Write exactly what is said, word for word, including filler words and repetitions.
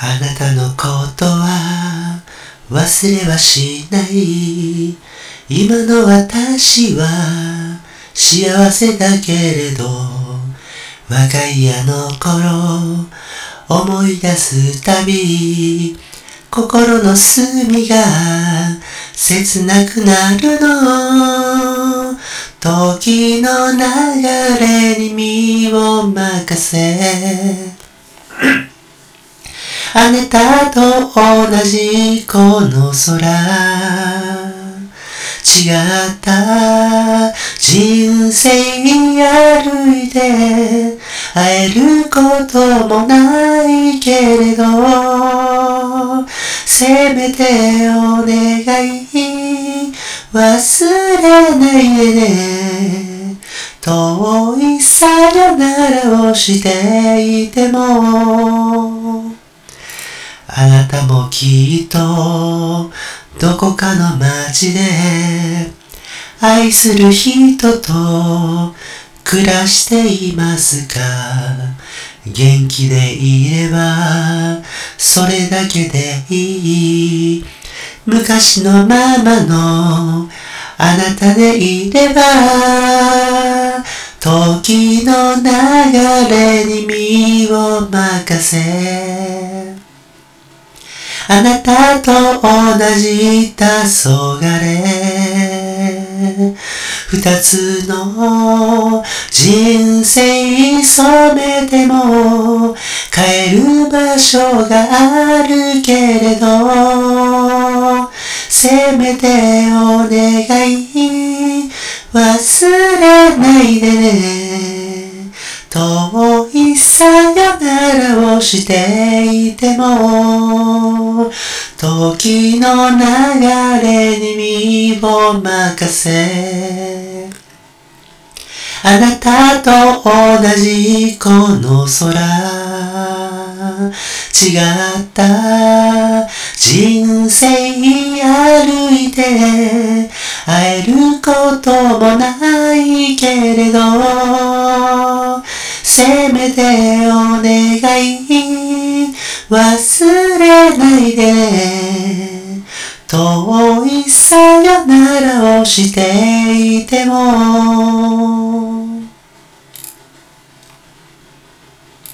あなたのことは忘れはしない。今の私は幸せだけれど、若いあの頃思い出すたび、心の隅が切なくなるの。時の流れに身を任せ、あなたと同じこの空、違った人生歩いて会えることもないけれど、せめてお願い忘れないでね。遠いさよならをしていても、あなたもきっとどこかの街で愛する人と暮らしていますか。元気でいればそれだけでいい。昔のままのあなたでいれば、時の流れに身を任せ、あなたと同じ黄昏、二つの人生染めても帰る場所があるけれど、せめてお願い忘れないでね。遠いさよならをしていても、時の流れに身を任せ、あなたと同じこの空、違った人生歩いて会えることもないけれど、せめてお願い忘れないでね。遠いさよならをしていても